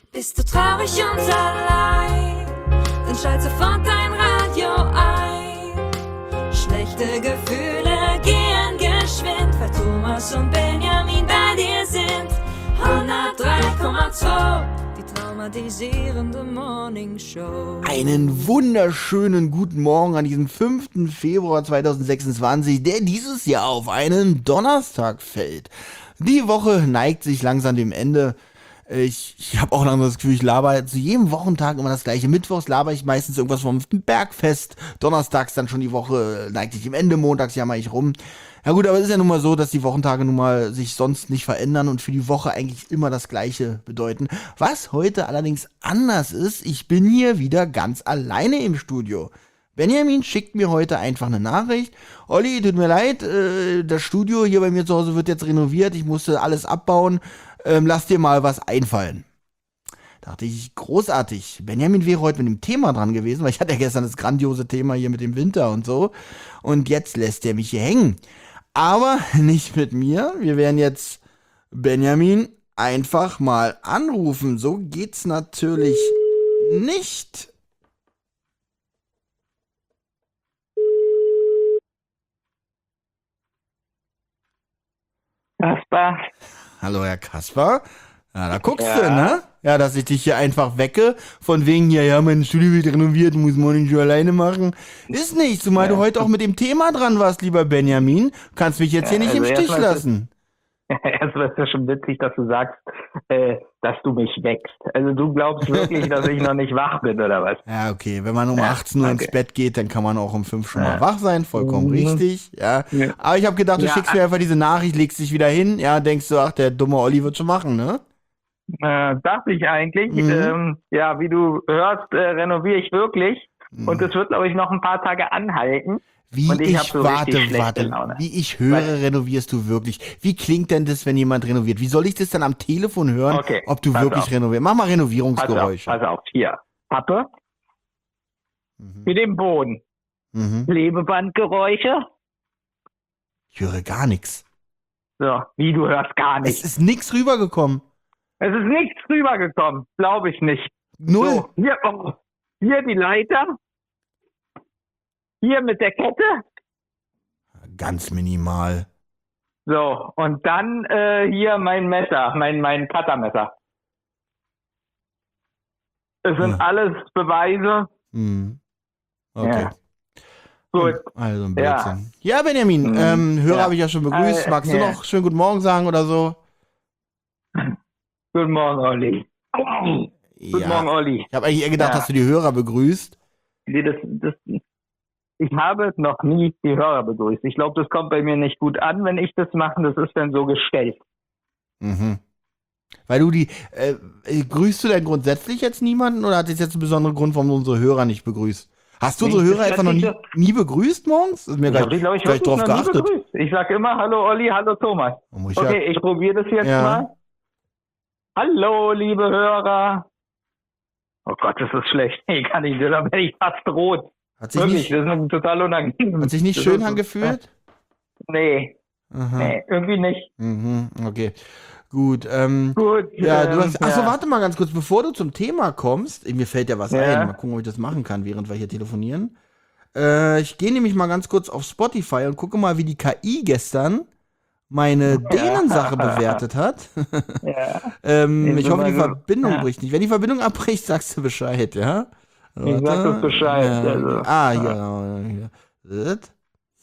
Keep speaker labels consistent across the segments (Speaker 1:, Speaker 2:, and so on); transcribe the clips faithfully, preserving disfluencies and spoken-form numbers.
Speaker 1: Bist du traurig und allein, dann schalt sofort dein Radio ein. Schlechte Gefühle gehen geschwind, weil Thomas und Benjamin bei dir sind. hundertdrei Komma zwei, die traumatisierende Morning Show.
Speaker 2: Einen wunderschönen guten Morgen an diesem fünften Februar zweitausendsechsundzwanzig, der dieses Jahr auf einen Donnerstag fällt. Die Woche neigt sich langsam dem Ende. Ich, ich habe auch langsam das Gefühl, ich laber zu jedem Wochentag immer das gleiche. Mittwochs laber ich meistens irgendwas vom Bergfest. Donnerstags dann schon die Woche neigt sich dem Ende. Montags jammer ich rum. Ja gut, aber es ist ja nun mal so, dass die Wochentage nun mal sich sonst nicht verändern und für die Woche eigentlich immer das Gleiche bedeuten. Was heute allerdings anders ist, ich bin hier wieder ganz alleine im Studio. Benjamin schickt mir heute einfach eine Nachricht. Olli, tut mir leid, äh, das Studio hier bei mir zu Hause wird jetzt renoviert. Ich musste alles abbauen. Ähm, lass dir mal was einfallen. Dachte ich, großartig. Benjamin wäre heute mit dem Thema dran gewesen, weil ich hatte ja gestern das grandiose Thema hier mit dem Winter und so. Und jetzt lässt er mich hier hängen. Aber nicht mit mir. Wir werden jetzt Benjamin einfach mal anrufen. So geht's natürlich nicht.
Speaker 3: Kasper.
Speaker 2: Hallo, Herr Kasper. Ja, da guckst
Speaker 3: Ja.
Speaker 2: du, ne? Ja, dass ich dich hier einfach wecke. Von wegen, ja, ja, mein Studio wird renoviert, muss man nicht alleine machen. Ist nicht, zumal
Speaker 3: Ja.
Speaker 2: du heute auch mit dem Thema dran warst, lieber Benjamin. Kannst mich jetzt hier
Speaker 3: Ja,
Speaker 2: nicht im
Speaker 3: also
Speaker 2: Stich
Speaker 3: erstmal ist es-
Speaker 2: lassen.
Speaker 3: Erstmal ist es schon witzig, dass du sagst, äh, dass du mich weckst. Also du glaubst wirklich, dass ich noch nicht wach bin, oder was?
Speaker 2: Ja, okay, wenn man um
Speaker 3: Ja,
Speaker 2: achtzehn Uhr ins
Speaker 3: okay.
Speaker 2: Bett geht, dann kann man auch um fünf schon mal
Speaker 3: Ja.
Speaker 2: wach sein. Vollkommen
Speaker 3: Mhm.
Speaker 2: richtig, ja.
Speaker 3: Ja.
Speaker 2: Aber ich habe gedacht, du
Speaker 3: Ja.
Speaker 2: schickst mir einfach diese Nachricht, legst dich wieder hin. Ja, denkst du, ach, der dumme Olli wird schon machen, ne?
Speaker 3: Äh, dachte ich eigentlich.
Speaker 2: Mhm.
Speaker 3: Ähm, ja, wie du hörst, äh, renoviere ich wirklich.
Speaker 2: Mhm.
Speaker 3: Und es wird, glaube ich, noch ein paar Tage anhalten.
Speaker 2: Wie
Speaker 3: Und ich hab
Speaker 2: ich,
Speaker 3: so
Speaker 2: warte,
Speaker 3: richtig schlechte
Speaker 2: warte,
Speaker 3: Laune.
Speaker 2: wie ich höre,
Speaker 3: Was?
Speaker 2: renovierst du wirklich. Wie klingt denn das, wenn jemand renoviert? Wie soll ich das dann am Telefon hören,
Speaker 3: Okay,
Speaker 2: ob du
Speaker 3: pass
Speaker 2: wirklich
Speaker 3: auf.
Speaker 2: renovierst? Mach mal
Speaker 3: Pass auf,
Speaker 2: Renovierungsgeräusche.
Speaker 3: pass auf, hier. Pappe,
Speaker 2: Mhm.
Speaker 3: mit dem Boden.
Speaker 2: Mhm.
Speaker 3: Klebebandgeräusche.
Speaker 2: Ich höre gar nichts.
Speaker 3: So, wie du hörst gar
Speaker 2: Es
Speaker 3: nichts.
Speaker 2: ist nichts rübergekommen.
Speaker 3: Es ist nichts rübergekommen, glaube ich nicht.
Speaker 2: Null.
Speaker 3: So, hier, oh, hier die Leiter. Hier mit der Kette.
Speaker 2: Ganz minimal.
Speaker 3: So, und dann äh, hier mein Messer, mein, mein Cuttermesser. Es sind
Speaker 2: Hm.
Speaker 3: alles Beweise.
Speaker 2: Mhm. Okay.
Speaker 3: Ja. Gut.
Speaker 2: Also ein
Speaker 3: Ja.
Speaker 2: Blödsinn. Ja, Benjamin,
Speaker 3: Mhm.
Speaker 2: ähm, Hörer
Speaker 3: Ja.
Speaker 2: habe ich ja schon begrüßt.
Speaker 3: Äh,
Speaker 2: Magst du
Speaker 3: ja.
Speaker 2: noch schönen guten Morgen sagen oder so?
Speaker 3: Guten Morgen, Olli. Guten Morgen,
Speaker 2: Ja.
Speaker 3: Olli.
Speaker 2: Ich habe eigentlich eher gedacht,
Speaker 3: Ja.
Speaker 2: dass du die Hörer begrüßt.
Speaker 3: Nee, das, das, ich habe noch nie die Hörer begrüßt. Ich glaube, das kommt bei mir nicht gut an, wenn ich das mache. Das ist dann so gestellt.
Speaker 2: Mhm. Weil du die, äh, äh, grüßt du denn grundsätzlich jetzt niemanden oder hat das jetzt einen besonderen Grund, warum du unsere Hörer nicht begrüßt? Hast du
Speaker 3: Nee,
Speaker 2: unsere
Speaker 3: das
Speaker 2: Hörer
Speaker 3: hat
Speaker 2: einfach noch nie,
Speaker 3: diese-
Speaker 2: nie begrüßt morgens? Ist mir
Speaker 3: Ich
Speaker 2: gar,
Speaker 3: habe die, glaube ich,
Speaker 2: gar nicht
Speaker 3: wirklich
Speaker 2: drauf
Speaker 3: noch nie
Speaker 2: geachtet.
Speaker 3: begrüßt. Ich sage immer, hallo Olli, hallo Thomas.
Speaker 2: Oh, muss ich
Speaker 3: Okay, ich probiere das jetzt
Speaker 2: Ja.
Speaker 3: mal. Hallo, liebe Hörer. Oh Gott, das ist schlecht. Ich kann nicht, da bin ich fast rot.
Speaker 2: ja, hat sich
Speaker 3: Wirklich,
Speaker 2: nicht,
Speaker 3: das ist total unangenehm.
Speaker 2: hat sich nicht
Speaker 3: Das
Speaker 2: schön
Speaker 3: ist-
Speaker 2: angefühlt?
Speaker 3: Nee,
Speaker 2: Aha.
Speaker 3: nee, irgendwie nicht.
Speaker 2: Mhm, okay. Gut, ähm,
Speaker 3: Gut.
Speaker 2: ja, du
Speaker 3: ähm,
Speaker 2: hast, achso,
Speaker 3: ja.
Speaker 2: warte mal ganz kurz, bevor du zum Thema kommst, mir fällt ja was
Speaker 3: Ja.
Speaker 2: ein, mal gucken, ob ich das machen kann, während wir hier telefonieren. Äh, ich gehe nämlich mal ganz kurz auf Spotify und gucke mal, wie die K I gestern meine Dänen-Sache bewertet hat.
Speaker 3: Ja.
Speaker 2: ähm,
Speaker 3: Ich
Speaker 2: ich hoffe, die
Speaker 3: bin mal so-
Speaker 2: Verbindung
Speaker 3: ja.
Speaker 2: bricht nicht. Wenn die Verbindung abbricht, sagst du Bescheid, ja?
Speaker 3: Ich sag das Bescheid,
Speaker 2: Ja,
Speaker 3: also.
Speaker 2: Ah, hier. hier. Das.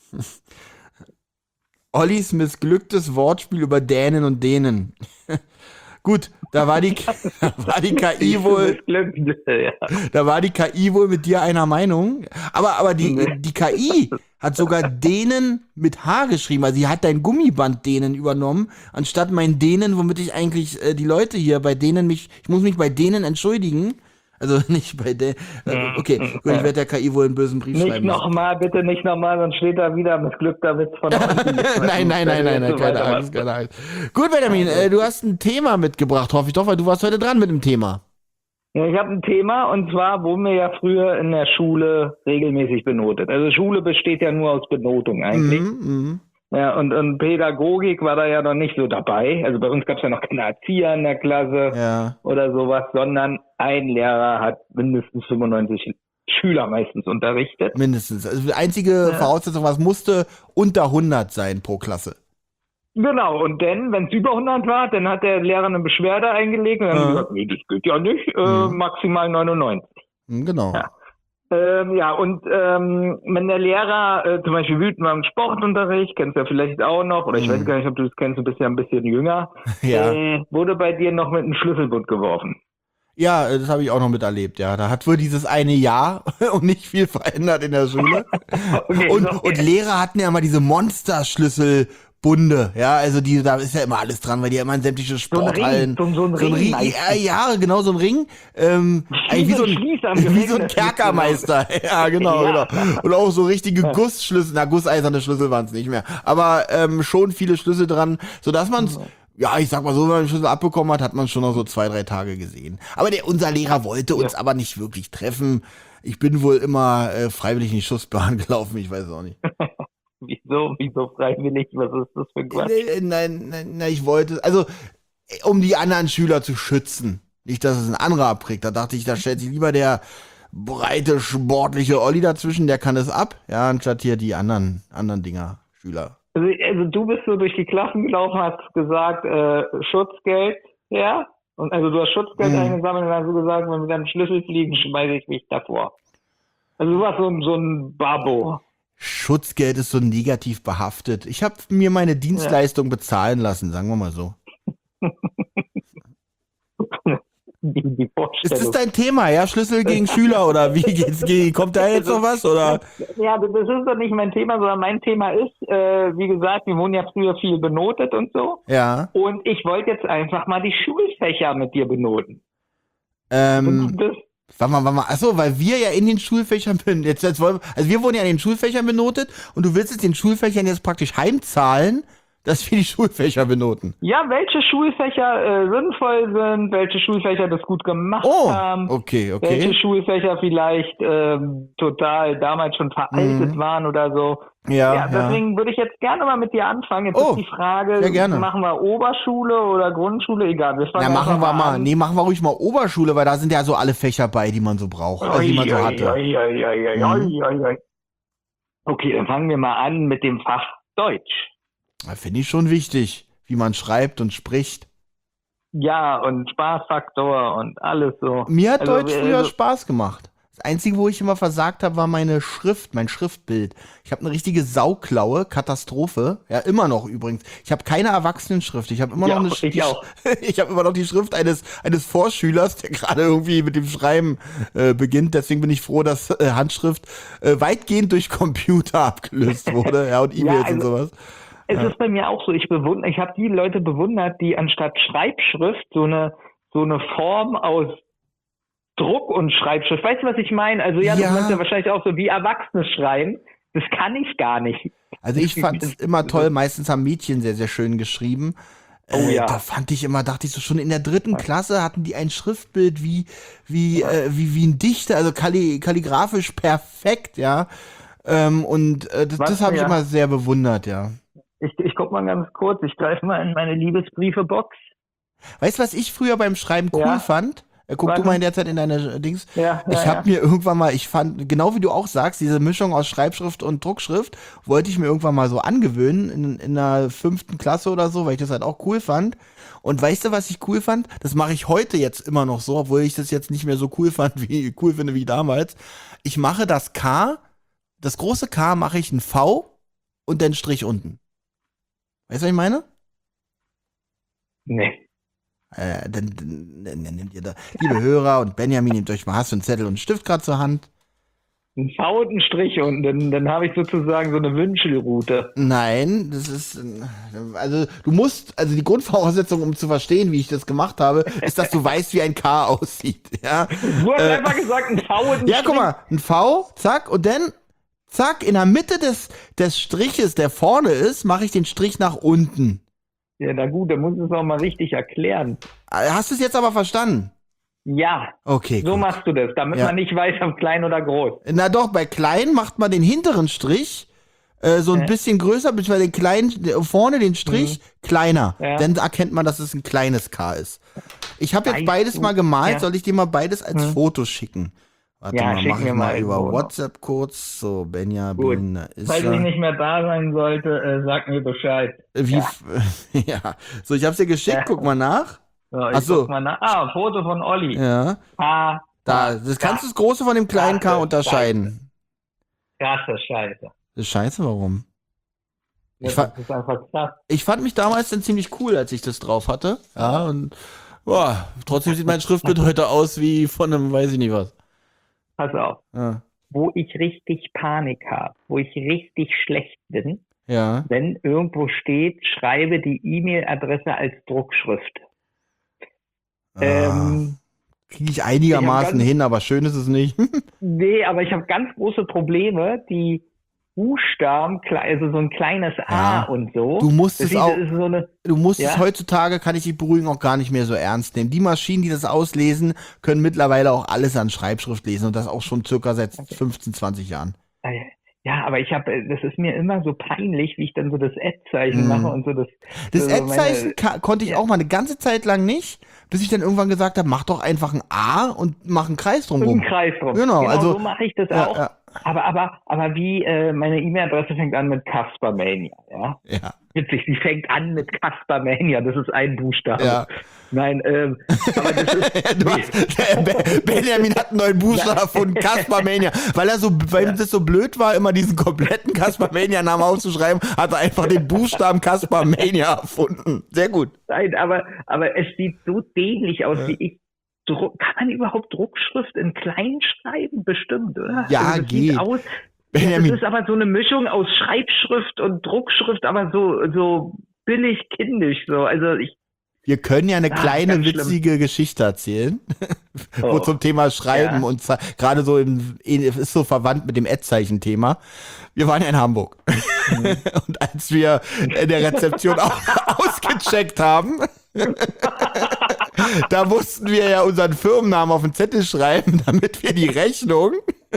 Speaker 2: Ollis missglücktes Wortspiel über Dänen und Dänen. Gut, da war die, da war die K I wohl,
Speaker 3: Ja.
Speaker 2: da war die K I wohl mit dir einer Meinung. Aber, aber die,
Speaker 3: Nee.
Speaker 2: die K I hat sogar Dänen mit H geschrieben. Also sie hat dein Gummiband Dänen übernommen, anstatt mein Dänen, womit ich eigentlich äh, die Leute hier bei denen mich, ich muss mich bei denen entschuldigen. Also nicht bei der, äh, okay, gut, ich werde der K I wohl einen bösen Brief
Speaker 3: Nicht
Speaker 2: schreiben. müssen.
Speaker 3: nochmal, bitte nicht nochmal, sonst steht da wieder missglückter Witz von Olli.
Speaker 2: nein, nein, nein, nein, nein, keine Angst, keine Angst. Gut, Benjamin, äh, du hast ein Thema mitgebracht, hoffe ich doch, weil du warst heute dran mit dem Thema.
Speaker 3: Ja, ich habe ein Thema, und zwar wurden wir ja früher in der Schule regelmäßig benotet. Also Schule besteht ja nur aus Benotung eigentlich.
Speaker 2: Mhm, mhm.
Speaker 3: Ja, und, und Pädagogik war da ja noch nicht so dabei. Also bei uns gab es ja noch keine Erzieher in der Klasse
Speaker 2: Ja.
Speaker 3: oder sowas, sondern ein Lehrer hat mindestens fünfundneunzig Schüler meistens unterrichtet.
Speaker 2: Mindestens. Also die einzige
Speaker 3: Ja.
Speaker 2: Voraussetzung, was musste unter hundert sein pro Klasse.
Speaker 3: Genau, und dann, wenn es über hundert war, dann hat der Lehrer eine Beschwerde eingelegt und dann
Speaker 2: Ja.
Speaker 3: haben gesagt, nee, das geht ja nicht, äh,
Speaker 2: Mhm.
Speaker 3: maximal neunundneunzig.
Speaker 2: Hm, Genau.
Speaker 3: Ja. Ähm, ja, und ähm, wenn der Lehrer äh, zum Beispiel wütend war im Sportunterricht, kennst du ja vielleicht auch noch, oder ich
Speaker 2: Mhm.
Speaker 3: weiß gar nicht, ob du das kennst, du bist ja ein bisschen jünger,
Speaker 2: Ja.
Speaker 3: äh, wurde bei dir noch mit einem Schlüsselbund geworfen.
Speaker 2: Ja, das habe ich auch noch miterlebt, ja. Da hat wohl dieses eine Jahr und nicht viel verändert in der Schule.
Speaker 3: Okay,
Speaker 2: und,
Speaker 3: so.
Speaker 2: und Lehrer hatten ja immer diese Monsterschlüsselbunde, ja, also die, da ist ja immer alles dran, weil die ja immer in sämtliche
Speaker 3: So ein Ring,
Speaker 2: Sporthallen.
Speaker 3: so, so ein Ring.
Speaker 2: Ring,
Speaker 3: meistens.
Speaker 2: ja, ja, genau, so ein Ring. Ähm, eigentlich wie so ein,
Speaker 3: Schließer am
Speaker 2: wie so ein
Speaker 3: Gefängnis.
Speaker 2: Kerkermeister. Ja, genau,
Speaker 3: Ja.
Speaker 2: genau. Und auch so richtige Gussschlüssel, na, gusseiserne Schlüssel waren es nicht mehr. Aber ähm, schon viele Schlüssel dran, sodass man es, ja, ich sag mal so, wenn man den Schlüssel abbekommen hat, hat man schon noch so zwei, drei Tage gesehen. Aber der, unser Lehrer wollte uns
Speaker 3: Ja.
Speaker 2: aber nicht wirklich treffen. Ich bin wohl immer äh, freiwillig in die Schussbahn gelaufen, ich weiß es auch nicht.
Speaker 3: Wieso, wieso freiwillig? Was ist das für ein Quatsch?
Speaker 2: Nein, nein, nein, nein, ich wollte, also um die anderen Schüler zu schützen. Nicht, dass es ein anderer abkriegt. Da dachte ich, da stellt sich lieber der breite, sportliche Olli dazwischen, der kann es ab. Ja, anstatt hier die anderen, anderen Dinger, Schüler.
Speaker 3: Also, also du bist so durch die Klassen gelaufen, hast gesagt, äh, Schutzgeld, ja? Und also du hast Schutzgeld
Speaker 2: Mhm.
Speaker 3: eingesammelt und hast du gesagt, wenn wir dann Schlüssel fliegen, schmeiße ich mich davor. Also du warst so ein, so ein Babo.
Speaker 2: Schutzgeld ist so negativ behaftet. Ich habe mir meine Dienstleistung bezahlen lassen, sagen wir mal so.
Speaker 3: Die, die
Speaker 2: Ist
Speaker 3: Vorstellung.
Speaker 2: das dein Thema, ja? Schlüssel gegen Schüler oder wie geht's? Ge- Kommt da jetzt noch was oder?
Speaker 3: Ja, das ist doch nicht mein Thema, sondern mein Thema ist, äh, wie gesagt, wir wurden ja früher viel benotet und so.
Speaker 2: Ja.
Speaker 3: Und ich wollte jetzt einfach mal die Schulfächer mit dir benoten.
Speaker 2: Ähm,
Speaker 3: das,
Speaker 2: warte mal, warte mal. Achso, weil wir ja in den Schulfächern bin. Jetzt, jetzt wollen, also wir wurden ja in den Schulfächern benotet und du willst jetzt den Schulfächern jetzt praktisch heimzahlen, dass wir die Schulfächer benoten.
Speaker 3: ja, welche Schulfächer äh, sinnvoll sind, welche Schulfächer das gut gemacht
Speaker 2: Oh,
Speaker 3: haben,
Speaker 2: okay,
Speaker 3: welche
Speaker 2: okay.
Speaker 3: Schulfächer vielleicht ähm, total damals schon veraltet
Speaker 2: Mhm.
Speaker 3: waren oder so.
Speaker 2: Ja,
Speaker 3: Ja,
Speaker 2: ja.
Speaker 3: deswegen würde ich jetzt gerne mal mit dir anfangen. Jetzt
Speaker 2: Oh,
Speaker 3: ist die Frage,
Speaker 2: sehr gerne.
Speaker 3: machen wir Oberschule oder Grundschule? Egal, wir fangen
Speaker 2: Na, machen
Speaker 3: einfach
Speaker 2: wir mal,
Speaker 3: an.
Speaker 2: nee, machen wir ruhig mal Oberschule, weil da sind ja so alle Fächer bei, die man so braucht, also die man so
Speaker 3: Oi, oi,
Speaker 2: hatte.
Speaker 3: oi, oi, oi,
Speaker 2: Mhm.
Speaker 3: oi, oi, oi. Okay, dann fangen wir mal an mit dem Fach Deutsch.
Speaker 2: Finde ich schon wichtig, wie man schreibt und spricht.
Speaker 3: Ja, und Spaßfaktor und alles so.
Speaker 2: Mir hat
Speaker 3: Also,
Speaker 2: Deutsch
Speaker 3: wir-
Speaker 2: früher
Speaker 3: also-
Speaker 2: Spaß gemacht. Das Einzige, wo ich immer versagt habe, war meine Schrift, mein Schriftbild. Ich habe eine richtige Sauklaue, Katastrophe. Ja, immer noch übrigens. Ich habe keine Erwachsenenschrift. Ich habe immer
Speaker 3: Ja,
Speaker 2: noch eine
Speaker 3: ich
Speaker 2: die,
Speaker 3: auch.
Speaker 2: Ich habe immer noch die Schrift eines eines Vorschülers, der gerade irgendwie mit dem Schreiben äh, beginnt. Deswegen bin ich froh, dass äh, Handschrift äh, weitgehend durch Computer abgelöst wurde, ja, und E-Mails
Speaker 3: Ja,
Speaker 2: und
Speaker 3: also-
Speaker 2: sowas.
Speaker 3: Es
Speaker 2: Ja.
Speaker 3: ist bei mir auch so, ich bewundere, ich habe die Leute bewundert, die anstatt Schreibschrift so eine so eine Form aus Druck und Schreibschrift. Weißt du, was ich meine? Also ja,
Speaker 2: Ja.
Speaker 3: du meinst ja wahrscheinlich auch so wie Erwachsene schreiben. Das kann ich gar nicht.
Speaker 2: Also ich fand es immer toll, meistens haben Mädchen sehr, sehr schön geschrieben.
Speaker 3: Oh
Speaker 2: äh,
Speaker 3: ja.
Speaker 2: Da fand ich immer, dachte ich so, schon in der dritten Klasse hatten die ein Schriftbild wie, wie, äh, wie, wie ein Dichter, also kalli kalligrafisch perfekt, ja. Ähm, und äh, das,
Speaker 3: Was?
Speaker 2: das habe ich
Speaker 3: Ja.
Speaker 2: immer sehr bewundert, ja.
Speaker 3: Ich, ich guck mal ganz kurz, ich greife mal in meine Liebesbriefebox.
Speaker 2: Weißt du, was ich früher beim Schreiben cool
Speaker 3: Ja.
Speaker 2: fand? Äh, guck
Speaker 3: Warte.
Speaker 2: du mal in der Zeit in deine äh, Dings.
Speaker 3: Ja,
Speaker 2: Ich
Speaker 3: ja,
Speaker 2: habe
Speaker 3: ja.
Speaker 2: mir irgendwann mal, ich fand, genau wie du auch sagst, diese Mischung aus Schreibschrift und Druckschrift, wollte ich mir irgendwann mal so angewöhnen, in, in der fünften Klasse oder so, weil ich das halt auch cool fand. Und weißt du, was ich cool fand? Das mache ich heute jetzt immer noch so, obwohl ich das jetzt nicht mehr so cool fand, wie cool finde wie damals. Ich mache das K, das große K mache ich ein V und dann Strich unten. Weißt du, was ich meine?
Speaker 3: Nee.
Speaker 2: Äh, dann, dann, dann nehmt ihr da, liebe Hörer und Benjamin, nehmt euch mal, hast du einen Zettel und einen Stift gerade zur Hand?
Speaker 3: Ein V und ein Strich und dann, dann habe ich sozusagen so eine Wünschelroute.
Speaker 2: Nein, das ist, äh, also du musst, also die Grundvoraussetzung, um zu verstehen, wie ich das gemacht habe, ist, dass du weißt, wie ein K aussieht, ja.
Speaker 3: Du hast
Speaker 2: Äh,
Speaker 3: einfach gesagt, ein V und ein
Speaker 2: Ja,
Speaker 3: Strich.
Speaker 2: guck mal, ein V, zack, und dann, zack, in der Mitte des, des Striches, der vorne ist, mache ich den Strich nach unten.
Speaker 3: Ja, na gut, dann musst du es auch mal richtig erklären.
Speaker 2: Äh, Hast du es jetzt aber verstanden?
Speaker 3: Ja,
Speaker 2: Okay,
Speaker 3: so
Speaker 2: gut.
Speaker 3: machst du das, damit
Speaker 2: Ja.
Speaker 3: man nicht weiß, ob klein oder groß.
Speaker 2: Na doch, bei klein macht man den hinteren Strich äh, so ein
Speaker 3: Ja.
Speaker 2: bisschen größer, beziehungsweise den kleinen, vorne den Strich kleiner.
Speaker 3: Ja.
Speaker 2: Dann erkennt man, dass es ein kleines K ist. Ich habe jetzt
Speaker 3: Weißt
Speaker 2: beides
Speaker 3: du-
Speaker 2: mal gemalt.
Speaker 3: ja.
Speaker 2: Soll ich dir mal beides als
Speaker 3: Hm.
Speaker 2: Foto schicken? Warte
Speaker 3: Ja,
Speaker 2: mal,
Speaker 3: schick
Speaker 2: mach ich
Speaker 3: mir
Speaker 2: mal
Speaker 3: mal
Speaker 2: über
Speaker 3: irgendwo noch.
Speaker 2: WhatsApp kurz. So, Benjamin, da ist
Speaker 3: Falls
Speaker 2: er.
Speaker 3: ich nicht mehr da sein sollte, äh, sag mir Bescheid.
Speaker 2: Wie,
Speaker 3: Ja.
Speaker 2: f- ja. So, ich hab's dir geschickt,
Speaker 3: Ja.
Speaker 2: guck mal nach.
Speaker 3: So, ich
Speaker 2: Ach so.
Speaker 3: guck mal nach. Ah, ein Foto von Olli.
Speaker 2: Ja.
Speaker 3: Ah,
Speaker 2: Da,
Speaker 3: ah,
Speaker 2: das kannst du das Große von dem kleinen K
Speaker 3: Krasse
Speaker 2: unterscheiden.
Speaker 3: krasse Scheiße.
Speaker 2: Das ist scheiße, warum?
Speaker 3: Ja,
Speaker 2: Ich fa-
Speaker 3: das ist einfach krass.
Speaker 2: Ich fand mich damals dann ziemlich cool, als ich das drauf hatte. Ja, und boah, trotzdem sieht mein Schriftbild heute aus wie von einem, weiß ich nicht was.
Speaker 3: Pass auf.
Speaker 2: Ja.
Speaker 3: Wo ich richtig Panik habe, wo ich richtig schlecht bin,
Speaker 2: Ja.
Speaker 3: wenn irgendwo steht, schreibe die E-Mail-Adresse als Druckschrift. Ähm,
Speaker 2: Kriege ich einigermaßen
Speaker 3: ich hab ganz-
Speaker 2: hin, aber schön ist es nicht.
Speaker 3: Nee, aber ich habe ganz große Probleme, die Buchstaben, kle- also so ein kleines A
Speaker 2: Ja.
Speaker 3: und so.
Speaker 2: Du musst
Speaker 3: Das
Speaker 2: es
Speaker 3: sieht-
Speaker 2: auch,
Speaker 3: ist so eine,
Speaker 2: du musst es
Speaker 3: Ja?
Speaker 2: heutzutage, kann ich dich beruhigen, auch gar nicht mehr so ernst nehmen. Die Maschinen, die das auslesen, können mittlerweile auch alles an Schreibschrift lesen und das auch schon circa seit fünfzehn, zwanzig Jahren.
Speaker 3: ja, aber ich habe, das ist mir immer so peinlich, wie ich dann so das Ad-Zeichen
Speaker 2: Mhm.
Speaker 3: mache und so das.
Speaker 2: Das
Speaker 3: so meine-
Speaker 2: Ad-Zeichen ka- konnte ich
Speaker 3: ja.
Speaker 2: auch mal eine ganze Zeit lang nicht, bis ich dann irgendwann gesagt habe, mach doch einfach ein A und mach einen Kreis drumherum.
Speaker 3: Mit dem Kreis drum.
Speaker 2: Genau, also-
Speaker 3: so mache ich das
Speaker 2: Ja,
Speaker 3: auch.
Speaker 2: ja,
Speaker 3: Aber, aber, aber wie, äh, meine E-Mail-Adresse fängt an mit Caspermania, ja.
Speaker 2: ja,
Speaker 3: Witzig, die fängt an mit Caspermania, das ist ein Buchstabe.
Speaker 2: ja.
Speaker 3: Nein, ähm, aber das ist,
Speaker 2: Du hast, der Be- Benjamin hat einen neuen Buchstaben erfunden, Caspermania. Weil er so, weil ihm das so blöd war, immer diesen kompletten Caspermania-Namen aufzuschreiben, hat er einfach den Buchstaben Caspermania erfunden. Sehr gut.
Speaker 3: nein, aber, aber es sieht so dämlich aus, wie ich. Druck, kann man überhaupt Druckschrift in klein schreiben? Bestimmt, oder?
Speaker 2: Ja,
Speaker 3: Also das sieht
Speaker 2: geht.
Speaker 3: aus,
Speaker 2: Benjamin,
Speaker 3: das ist aber so eine Mischung aus Schreibschrift und Druckschrift, aber so, so billig kindisch, so. Also ich,
Speaker 2: wir können ja eine
Speaker 3: Ah,
Speaker 2: kleine,
Speaker 3: ganz schlimm.
Speaker 2: witzige Geschichte erzählen. Wo
Speaker 3: Oh.
Speaker 2: zum Thema Schreiben
Speaker 3: Ja.
Speaker 2: und za- gerade so im, ist so verwandt mit dem Ad-Zeichen-Thema. Wir waren ja in Hamburg.
Speaker 3: Mhm.
Speaker 2: Und als wir in der Rezeption auch ausgecheckt haben, da mussten wir ja unseren Firmennamen auf den Zettel schreiben, damit wir die Rechnung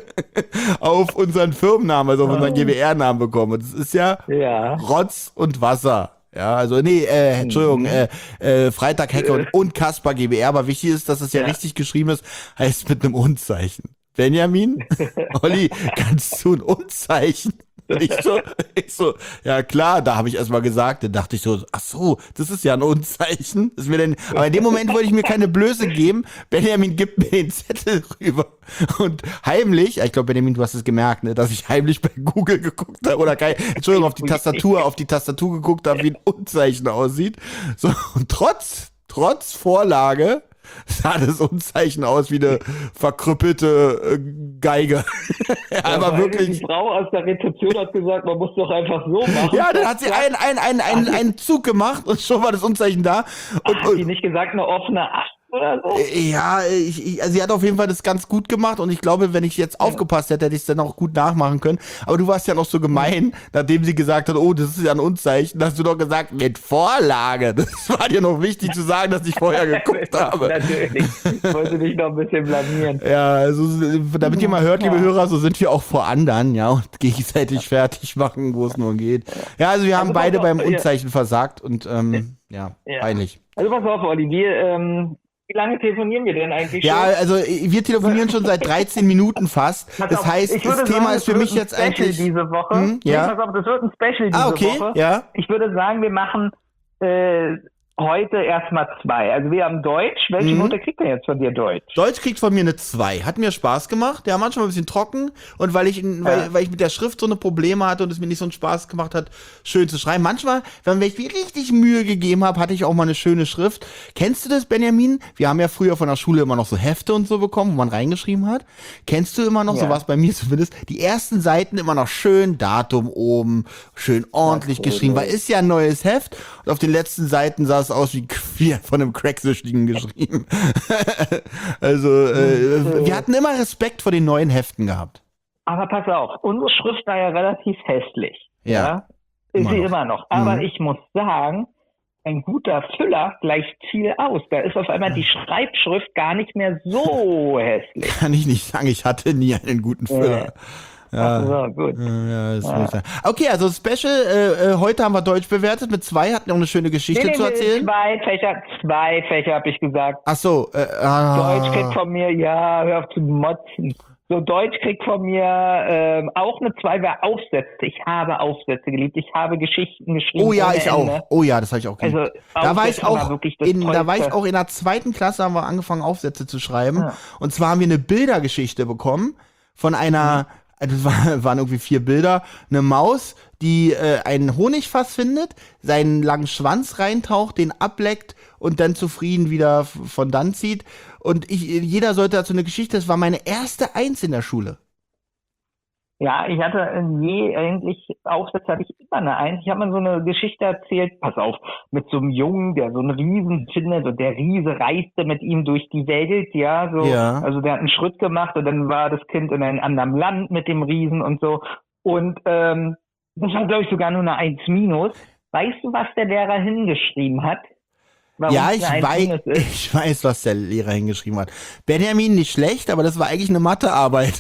Speaker 2: auf unseren Firmennamen, also auf unseren G B R-Namen bekommen. Und das ist ja
Speaker 3: ja.
Speaker 2: Rotz und Wasser. Ja, also nee, äh, Entschuldigung, äh, äh, Freitag Hecke und, und Kaspar G B R, aber wichtig ist, dass es ja,
Speaker 3: Ja.
Speaker 2: richtig geschrieben ist, heißt mit einem Unzeichen. Benjamin, Olli, kannst du ein Unzeichen? Und ich so, ich so, ja klar, da habe ich erst mal gesagt, dann dachte ich so, ach so, das ist ja ein Unzeichen. Das ist mir denn, aber in dem Moment wollte ich mir keine Blöße geben. Benjamin gibt mir den Zettel rüber. Und heimlich, ich glaube, Benjamin, du hast es gemerkt, ne, dass ich heimlich bei Google geguckt habe, oder kein, Entschuldigung, auf die Tastatur, auf die Tastatur geguckt habe, wie ein Unzeichen aussieht. So, und trotz, trotz Vorlage sah das Unzeichen aus wie eine verkrüppelte äh, Geige. Aber
Speaker 3: Weil
Speaker 2: wirklich.
Speaker 3: Die Frau aus der Rezeption hat gesagt, man muss doch einfach so machen.
Speaker 2: Ja, dann hat sie einen, einen, einen, einen, einen Zug gemacht und schon war das Unzeichen da. Und,
Speaker 3: Hat die
Speaker 2: und,
Speaker 3: nicht gesagt, eine offene Acht oder so?
Speaker 2: ja, ich, ich, also sie hat auf jeden Fall das ganz gut gemacht und ich glaube, wenn ich jetzt aufgepasst hätte, hätte ich es dann auch gut nachmachen können. Aber du warst ja noch so gemein, nachdem sie gesagt hat, oh, das ist ja ein Unzeichen, hast du doch gesagt, mit Vorlage. Das war dir noch wichtig zu sagen, dass ich vorher geguckt habe.
Speaker 3: Natürlich. Ich wollte dich noch ein bisschen blamieren.
Speaker 2: Ja, also damit ihr mal hört, liebe Hörer, so sind wir auch vor anderen, ja, und gegenseitig fertig machen, wo es nur geht. Ja, also wir haben
Speaker 3: Also
Speaker 2: beide
Speaker 3: pass auf,
Speaker 2: beim
Speaker 3: ja.
Speaker 2: Unzeichen versagt und ähm, ja,
Speaker 3: Ja.
Speaker 2: peinlich.
Speaker 3: Also pass auf, Olli, wir, ähm, wie lange telefonieren wir denn eigentlich
Speaker 2: Ja,
Speaker 3: schon?
Speaker 2: also wir telefonieren schon seit dreizehn Minuten fast.
Speaker 3: Pass
Speaker 2: Das
Speaker 3: auf,
Speaker 2: heißt,
Speaker 3: ich
Speaker 2: das
Speaker 3: würde
Speaker 2: Thema
Speaker 3: sagen,
Speaker 2: ist für
Speaker 3: es
Speaker 2: mich
Speaker 3: wird
Speaker 2: jetzt
Speaker 3: ein Special
Speaker 2: eigentlich.
Speaker 3: diese Woche.
Speaker 2: Hm, ja.
Speaker 3: Nee, pass auf, das wird ein Special diese
Speaker 2: Ah, okay,
Speaker 3: Woche.
Speaker 2: ja.
Speaker 3: Ich würde sagen, wir machen äh, heute erstmal zwei. Also wir haben Deutsch. Welche
Speaker 2: Mhm.
Speaker 3: Note kriegt denn jetzt von dir Deutsch?
Speaker 2: Deutsch kriegt von mir eine zwei. Hat mir Spaß gemacht. Ja, manchmal ein bisschen trocken. Und weil ich, in, weil,
Speaker 3: Ja.
Speaker 2: weil ich mit der Schrift so eine Probleme hatte und es mir nicht so einen Spaß gemacht hat, schön zu schreiben. Manchmal, wenn ich mir richtig Mühe gegeben habe, hatte ich auch mal eine schöne Schrift. Kennst du das, Benjamin? Wir haben ja früher von der Schule immer noch so Hefte und so bekommen, wo man reingeschrieben hat. Kennst du immer noch, so
Speaker 3: Ja.
Speaker 2: was bei mir zumindest, die ersten Seiten immer noch schön Datum oben, schön ordentlich
Speaker 3: Ach so,
Speaker 2: geschrieben,
Speaker 3: ne.
Speaker 2: weil ist ja ein neues Heft. Und auf den letzten Seiten sah es aus wie, wie von einem Cracksüchtigen geschrieben. Also, äh, wir hatten immer Respekt vor den neuen Heften gehabt.
Speaker 3: Aber pass auf, unsere Schrift war ja relativ hässlich.
Speaker 2: Ja.
Speaker 3: Ist
Speaker 2: Immer
Speaker 3: sie
Speaker 2: noch.
Speaker 3: immer noch. Aber
Speaker 2: Mhm.
Speaker 3: ich muss sagen, ein guter Füller gleicht viel aus. Da ist auf einmal die Schreibschrift gar nicht mehr so hässlich.
Speaker 2: Kann ich nicht sagen, ich hatte nie einen guten Füller. Ja,
Speaker 3: so, gut.
Speaker 2: ja, das
Speaker 3: Ja.
Speaker 2: muss ich sagen. Okay, also Special, äh, äh, heute haben wir Deutsch bewertet mit zwei, hatten noch eine schöne Geschichte
Speaker 3: Nee, nee,
Speaker 2: zu erzählen.
Speaker 3: zwei Fächer, zwei Fächer habe ich gesagt.
Speaker 2: Ach so, äh, ah,
Speaker 3: Deutsch kriegt von mir, ja, hör auf zu motzen. So, Deutsch kriegt von mir ähm, auch eine zwei, weil Aufsätze. Ich habe Aufsätze geliebt. Ich habe Geschichten geschrieben.
Speaker 2: oh ja,
Speaker 3: ohne
Speaker 2: ich
Speaker 3: Ende.
Speaker 2: auch. Oh ja, das habe ich auch geliebt.
Speaker 3: Also,
Speaker 2: da war ich
Speaker 3: Aufsätze war
Speaker 2: auch
Speaker 3: wirklich das
Speaker 2: in, da war ich
Speaker 3: Tollste.
Speaker 2: auch in der zweiten Klasse, haben wir angefangen Aufsätze zu schreiben.
Speaker 3: Ja.
Speaker 2: Und zwar haben wir eine Bildergeschichte bekommen von einer, also es war, waren irgendwie vier Bilder, eine Maus, die äh, ein Honigfass findet, seinen langen Schwanz reintaucht, den ableckt und dann zufrieden wieder f- von dann zieht. Und ich, jeder sollte dazu eine Geschichte, das war meine erste Eins in der Schule.
Speaker 3: Ja, ich hatte je eigentlich Aufsätze hatte ich immer eine Eins. Ich habe mal so eine Geschichte erzählt, pass auf, mit so einem Jungen, der so einen Riesen findet und der Riese reiste mit ihm durch die Welt, ja, so.
Speaker 2: Ja.
Speaker 3: Also der hat einen Schritt gemacht und dann war das Kind in einem anderen Land mit dem Riesen und so. Und ähm, das war, glaube ich, sogar nur eine Eins minus. Weißt du, was der Lehrer hingeschrieben hat? Warum
Speaker 2: Ja,
Speaker 3: es
Speaker 2: ich
Speaker 3: eine eins minus
Speaker 2: weiß,
Speaker 3: ist?
Speaker 2: ich weiß, was der Lehrer hingeschrieben hat. Benjamin, nicht schlecht, aber das war eigentlich eine Mathearbeit.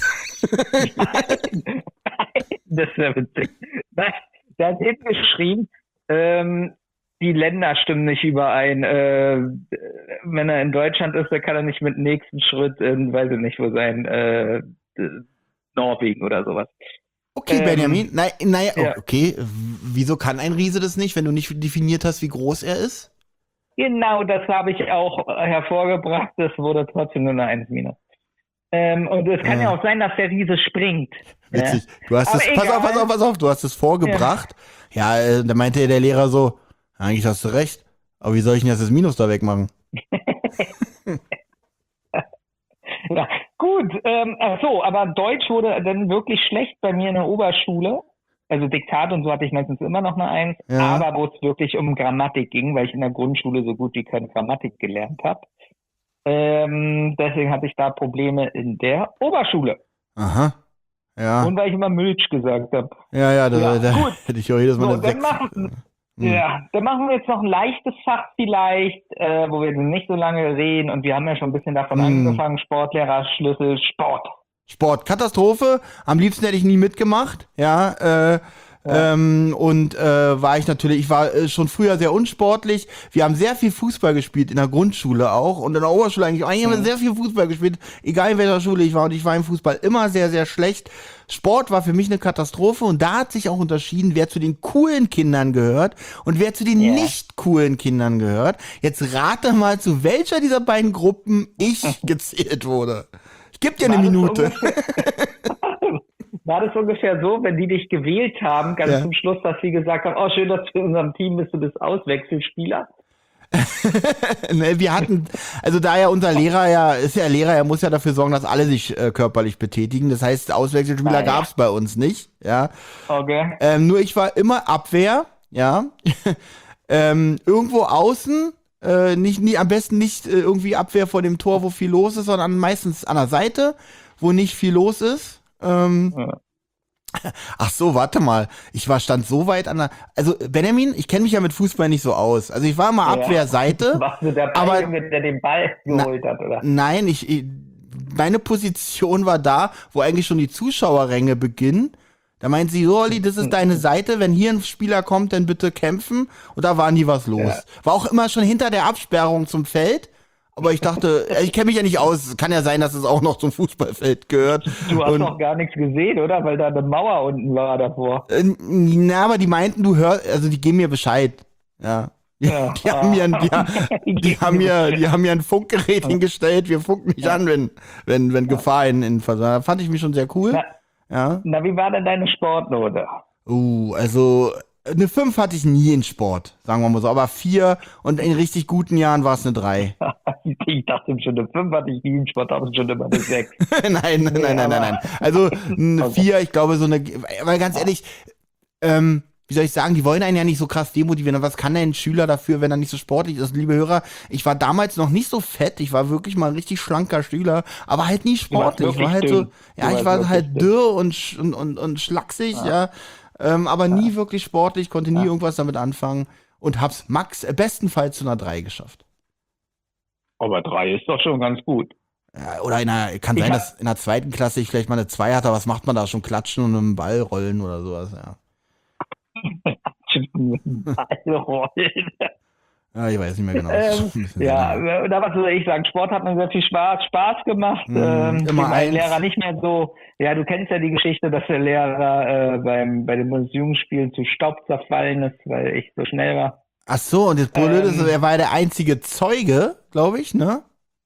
Speaker 3: Das wäre witzig. Nein, der hat hingeschrieben, ähm, die Länder stimmen nicht überein. Äh, wenn er in Deutschland ist, dann kann er nicht mit dem nächsten Schritt in, weiß ich nicht, wo sein, äh, Norwegen oder sowas.
Speaker 2: Okay,
Speaker 3: Ähm,
Speaker 2: Benjamin. Nein, naja,
Speaker 3: ja.
Speaker 2: okay. W- Wieso kann ein Riese das nicht, wenn du nicht definiert hast, wie groß er ist?
Speaker 3: Genau, das habe ich auch hervorgebracht. Das wurde trotzdem nur eine eins minus. Ähm, und es kann ja.
Speaker 2: Ja.
Speaker 3: auch sein, dass der Riese springt.
Speaker 2: Witzig. Du hast
Speaker 3: Aber
Speaker 2: es, pass auf,
Speaker 3: egal.
Speaker 2: pass auf, pass auf, du hast es vorgebracht. Ja, äh, da meinte der Lehrer so, eigentlich hast du recht, aber wie soll ich denn jetzt das Minus da wegmachen?
Speaker 3: Ja, gut. Ähm, ach so, aber Deutsch wurde dann wirklich schlecht bei mir in der Oberschule. Also Diktat und so hatte ich meistens immer noch eine Eins,
Speaker 2: Ja.
Speaker 3: aber wo es wirklich um Grammatik ging, weil ich in der Grundschule so gut wie keine Grammatik gelernt habe. Ähm, deswegen hatte ich da Probleme in der Oberschule.
Speaker 2: Aha. Ja,
Speaker 3: Und weil ich immer Milch gesagt habe.
Speaker 2: ja, ja, da,
Speaker 3: Ja,
Speaker 2: da
Speaker 3: gut.
Speaker 2: hätte ich auch jedes Mal
Speaker 3: So,
Speaker 2: eine
Speaker 3: dann
Speaker 2: sechs.
Speaker 3: machen-
Speaker 2: Hm.
Speaker 3: Ja, dann machen wir jetzt noch ein leichtes Fach vielleicht, äh, wo wir nicht so lange reden. Und wir haben ja schon ein bisschen davon
Speaker 2: Hm.
Speaker 3: angefangen. Sportlehrer, Schlüssel, Sport.
Speaker 2: Sport, Katastrophe. Am liebsten hätte ich nie mitgemacht, ja. Äh,
Speaker 3: Ja.
Speaker 2: Ähm, und äh, war ich natürlich, ich war äh, schon früher sehr unsportlich. Wir haben sehr viel Fußball gespielt in der Grundschule auch und in der Oberschule eigentlich auch. Eigentlich haben wir
Speaker 3: Mhm.
Speaker 2: sehr viel Fußball gespielt, egal in welcher Schule ich war. Und ich war im Fußball immer sehr, sehr schlecht. Sport war für mich eine Katastrophe und da hat sich auch unterschieden, wer zu den coolen Kindern gehört und wer zu den
Speaker 3: Ja.
Speaker 2: nicht coolen Kindern gehört. Jetzt rate mal, zu welcher dieser beiden Gruppen ich gezählt wurde. Ich gebe dir eine
Speaker 3: War das
Speaker 2: Minute.
Speaker 3: ungefähr- War das ungefähr so, wenn die dich gewählt haben, ganz
Speaker 2: Ja.
Speaker 3: zum Schluss, dass sie gesagt haben, oh schön, dass du in unserem Team bist, du bist Auswechselspieler?
Speaker 2: Ne, wir hatten, also da ja unser Lehrer ja, ist ja Lehrer, er muss ja dafür sorgen, dass alle sich äh, körperlich betätigen. Das heißt, Auswechselspieler
Speaker 3: Ah, ja.
Speaker 2: gab's bei uns nicht, ja.
Speaker 3: Okay.
Speaker 2: Ähm, nur ich war immer Abwehr, ja. ähm, irgendwo außen, äh, nicht, nie, am besten nicht äh, irgendwie Abwehr vor dem Tor, wo viel los ist, sondern meistens an der Seite, wo nicht viel los ist. Ähm,
Speaker 3: Ja.
Speaker 2: Ach so, warte mal. Ich war stand so weit an der. Also Benjamin, ich kenne mich ja mit Fußball nicht so aus. Also ich war mal
Speaker 3: Ja.
Speaker 2: Abwehrseite.
Speaker 3: Warst du der
Speaker 2: aber-
Speaker 3: Balljunge, der den Ball geholt hat, oder?
Speaker 2: Nein, ich, ich meine Position war da, wo eigentlich schon die Zuschauerränge beginnen. Da meint sie, so, Olli, das ist deine Seite. Wenn hier ein Spieler kommt, dann bitte kämpfen. Und da war nie was los.
Speaker 3: Ja.
Speaker 2: War auch immer schon hinter der Absperrung zum Feld. Aber ich dachte, ich kenne mich ja nicht aus. Kann ja sein, dass es auch noch zum Fußballfeld gehört.
Speaker 3: Du hast
Speaker 2: Und-
Speaker 3: doch gar nichts gesehen, oder? Weil da eine Mauer unten war davor.
Speaker 2: Äh, na, aber die meinten, du hörst, also die geben mir Bescheid. Ja.
Speaker 3: Ja.
Speaker 2: Die haben mir ein, die, ha- die haben mir, die haben mir ein Funkgerät hingestellt. Wir funken nicht an, wenn, wenn, wenn Gefahr in, in Da fand ich mich schon sehr cool.
Speaker 3: Na,
Speaker 2: Ja.
Speaker 3: na, wie war denn deine Sportnote?
Speaker 2: Uh, also, eine fünf hatte ich nie in Sport, sagen wir mal so. Aber vier und in richtig guten Jahren war es eine drei.
Speaker 3: Ich dachte schon, eine fünf hatte ich nie im Sport, aber schon immer eine sechs.
Speaker 2: nein, nein, nein, nein, nein, nein. Also, eine
Speaker 3: Okay.
Speaker 2: vier, ich glaube, so eine, weil ganz ehrlich, ähm, wie soll ich sagen, die wollen einen ja nicht so krass demotivieren. Was kann denn ein Schüler dafür, wenn er nicht so sportlich ist? Liebe Hörer, ich war damals noch nicht so fett. Ich war wirklich mal ein richtig schlanker Schüler, aber halt nie sportlich. Ich
Speaker 3: wirklich
Speaker 2: war halt
Speaker 3: dünn.
Speaker 2: so,
Speaker 3: Du
Speaker 2: ja, ich
Speaker 3: warst
Speaker 2: war
Speaker 3: wirklich
Speaker 2: halt
Speaker 3: dünn.
Speaker 2: dürr und, sch- und, und, und schlaksig, ja. Ähm, aber nie wirklich sportlich, konnte nie
Speaker 3: Ja.
Speaker 2: irgendwas damit anfangen und hab's max, äh, bestenfalls zu einer drei geschafft.
Speaker 3: Aber drei ist doch schon ganz gut.
Speaker 2: Ja, oder in einer, kann
Speaker 3: Ich
Speaker 2: sein,
Speaker 3: hab-
Speaker 2: dass in der zweiten Klasse ich vielleicht mal eine zwei hatte, aber was macht man da schon? Klatschen und mit dem Ball rollen oder sowas, ja.
Speaker 3: Ballrollen.
Speaker 2: Ja, ich weiß nicht mehr genau.
Speaker 3: Ähm, ja, oder was soll ich sagen? Sport hat mir sehr viel Spaß, Spaß gemacht.
Speaker 2: Mhm,
Speaker 3: ähm,
Speaker 2: immer
Speaker 3: mein
Speaker 2: eins.
Speaker 3: Lehrer nicht mehr so. Ja, du kennst ja die Geschichte, dass der Lehrer äh, beim bei den Bundesjugendspielen zu Staub zerfallen ist, weil ich so schnell war.
Speaker 2: Ach so, und das Blöde ist,
Speaker 3: Ähm.
Speaker 2: er war ja der einzige Zeuge, glaube ich, ne?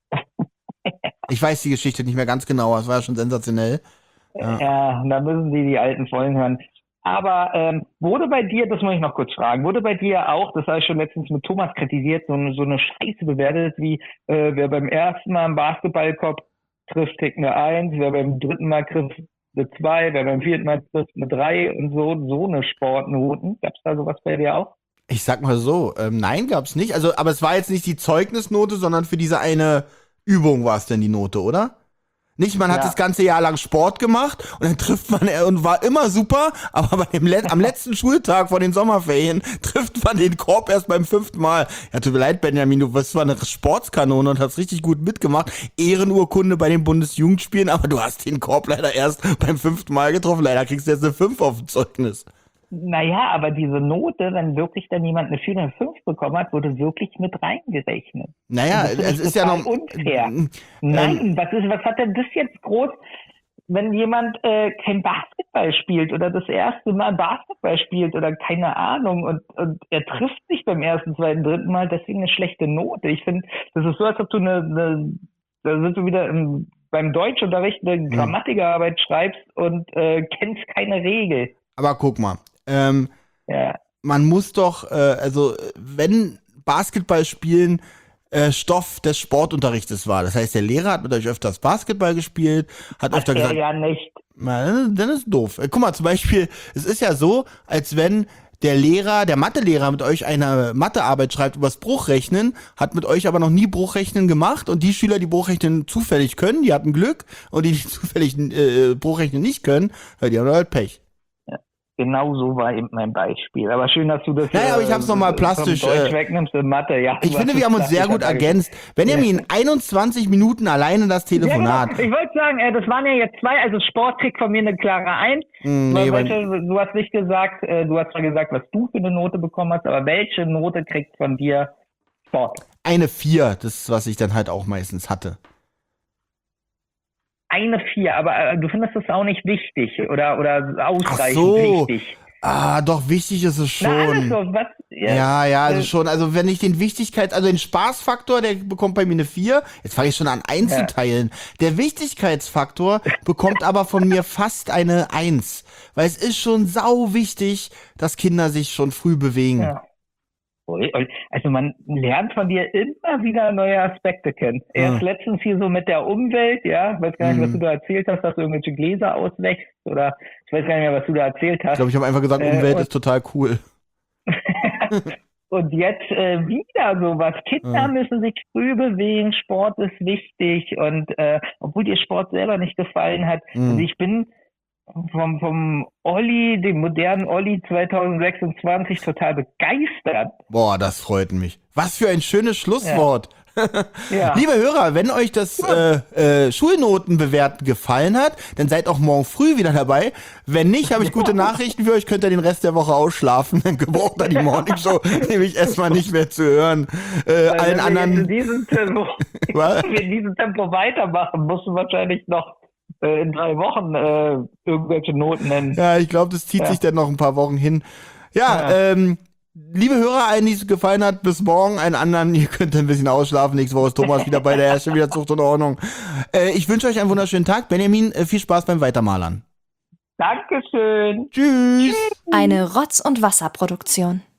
Speaker 2: Ich weiß die Geschichte nicht mehr ganz genau, aber es war ja schon sensationell. Ja.
Speaker 3: Ja, da müssen die die alten Folgen hören. Aber ähm, wurde bei dir, das muss ich noch kurz fragen, wurde bei dir auch, das habe ich schon letztens mit Thomas kritisiert, so eine, so eine Scheiße bewertet, wie äh, wer beim ersten Mal einen Basketballkorb trifft, kriegt eine Eins, wer beim dritten Mal trifft, eine Zwei, wer beim vierten Mal trifft, eine Drei und so, so eine Sportnoten. Gab's da sowas bei dir auch?
Speaker 2: Ich sag mal so, ähm, nein, gab's nicht. Also, aber es war jetzt nicht die Zeugnisnote, sondern für diese eine Übung war es denn die Note, oder? Nicht, man hat
Speaker 3: Ja.
Speaker 2: das ganze Jahr lang Sport gemacht und dann trifft man äh, und war immer super, aber bei dem Let am letzten Schultag vor den Sommerferien trifft man den Korb erst beim fünften Mal. Ja, tut mir leid, Benjamin, du bist zwar eine Sportskanone und hast richtig gut mitgemacht. Ehrenurkunde bei den Bundesjugendspielen, aber du hast den Korb leider erst beim fünften Mal getroffen. Leider kriegst du jetzt eine fünf auf dem Zeugnis.
Speaker 3: Naja, aber diese Note, wenn wirklich dann jemand eine vier oder eine fünf bekommen hat, wurde wirklich mit reingerechnet.
Speaker 2: Naja,
Speaker 3: Das finde
Speaker 2: es
Speaker 3: ich
Speaker 2: ist ja
Speaker 3: total
Speaker 2: noch
Speaker 3: unfair.
Speaker 2: Ähm,
Speaker 3: Nein, was ist, was hat denn das jetzt groß, wenn jemand äh, kein Basketball spielt oder das erste Mal Basketball spielt oder keine Ahnung und, und er trifft sich beim ersten, zweiten, dritten Mal, deswegen eine schlechte Note. Ich finde, das ist so, als ob du eine, eine da sind du wieder im, beim Deutschunterricht eine Grammatikarbeit schreibst und äh, kennst keine Regel.
Speaker 2: Aber guck mal, ähm,
Speaker 3: Ja.
Speaker 2: man muss doch, äh, also wenn Basketball spielen äh, Stoff des Sportunterrichtes war, das heißt, der Lehrer hat mit euch öfters Basketball gespielt, hat
Speaker 3: Hat
Speaker 2: öfter
Speaker 3: er
Speaker 2: gesagt,
Speaker 3: ja nicht.
Speaker 2: na, dann dann ist doof. Äh, Guck mal, zum Beispiel, es ist ja so, als wenn der Lehrer, der Mathelehrer mit euch eine Mathearbeit schreibt übers Bruchrechnen, hat mit euch aber noch nie Bruchrechnen gemacht und die Schüler, die Bruchrechnen zufällig können, die hatten Glück und die, die zufällig äh, Bruchrechnen nicht können, ja, die haben halt Pech.
Speaker 3: Genau so war eben mein Beispiel. Aber schön, dass du das
Speaker 2: Naja, aber ich hab's noch mal plastisch,
Speaker 3: vom Deutsch
Speaker 2: äh,
Speaker 3: wegnimmst in Mathe. Ja,
Speaker 2: Ich
Speaker 3: du
Speaker 2: finde,
Speaker 3: hast
Speaker 2: wir
Speaker 3: es
Speaker 2: haben uns sehr
Speaker 3: plastisch
Speaker 2: gut
Speaker 3: dargestellt.
Speaker 2: ergänzt. Benjamin, einundzwanzig Minuten alleine das
Speaker 3: Ja,
Speaker 2: Telefonat.
Speaker 3: genau. Ich wollte sagen, äh, das waren ja jetzt zwei, also Sport kriegt von mir eine klare Eins.
Speaker 2: Hm, nee,
Speaker 3: Aber
Speaker 2: weil,
Speaker 3: welche, du hast nicht gesagt, äh, du hast zwar gesagt, was du für eine Note bekommen hast, aber welche Note kriegt von dir Sport?
Speaker 2: eine vier, das ist, was ich dann halt auch meistens hatte.
Speaker 3: Eine vier, aber äh, du findest das auch nicht wichtig oder, oder ausreichend
Speaker 2: Ach so.
Speaker 3: wichtig.
Speaker 2: Ah, doch, wichtig ist es
Speaker 3: Na, alles
Speaker 2: schon.
Speaker 3: so, was?
Speaker 2: Ja, ja, also
Speaker 3: äh,
Speaker 2: schon. Also wenn ich den Wichtigkeit, also den Spaßfaktor, der bekommt bei mir eine vier. Jetzt fange ich schon an einzuteilen. Der Wichtigkeitsfaktor bekommt aber von mir fast eine eins. Weil es ist schon sau wichtig, dass Kinder sich schon früh bewegen.
Speaker 3: Ja. Also man lernt von dir immer wieder neue Aspekte kennen. Erst
Speaker 2: Ja.
Speaker 3: letztens hier so mit der Umwelt, ja, weiß gar nicht, was
Speaker 2: Mhm.
Speaker 3: du da erzählt hast, dass du irgendwelche Gläser auswächst oder ich weiß gar nicht mehr, was du da erzählt
Speaker 2: Ich
Speaker 3: hast.
Speaker 2: glaube, ich habe einfach gesagt,
Speaker 3: Äh,
Speaker 2: Umwelt
Speaker 3: und-
Speaker 2: ist total cool.
Speaker 3: Und jetzt äh, wieder sowas. Kinder
Speaker 2: Ja.
Speaker 3: müssen sich früh bewegen, Sport ist wichtig und äh, obwohl dir Sport selber nicht gefallen hat,
Speaker 2: Mhm.
Speaker 3: also ich bin vom, vom Olli, dem modernen Olli zwanzig sechsundzwanzig total begeistert.
Speaker 2: Boah, das freut mich. Was für ein schönes Schlusswort.
Speaker 3: Ja.
Speaker 2: Liebe Hörer, wenn euch das äh, äh, Schulnotenbewerten gefallen hat, dann seid auch morgen früh wieder dabei. Wenn nicht, habe ich gute Nachrichten für euch, könnt ihr den Rest der Woche ausschlafen. Dann braucht ihr die Morning Show nämlich erstmal nicht mehr zu hören. Äh,
Speaker 3: Weil
Speaker 2: allen
Speaker 3: wenn wir jetzt
Speaker 2: anderen...
Speaker 3: in diesem Tempo,
Speaker 2: Was?
Speaker 3: wenn wir in diesem Tempo weitermachen, musst du wahrscheinlich noch äh, in drei Wochen äh, irgendwelche Noten nennen.
Speaker 2: Ja, ich glaube, das zieht
Speaker 3: Ja.
Speaker 2: sich dann noch ein paar Wochen hin. Ja,
Speaker 3: Ja.
Speaker 2: ähm, liebe Hörer, allen, die es gefallen hat, bis morgen. Allen anderen, ihr könnt ein bisschen ausschlafen. Nächste Woche ist Thomas wieder bei der Herrschaft, wieder Zucht und Ordnung. Äh, ich wünsche euch einen wunderschönen Tag. Benjamin, äh, viel Spaß beim Weitermalern.
Speaker 3: Dankeschön.
Speaker 2: Tschüss.
Speaker 4: Eine Rotz- und Wasserproduktion.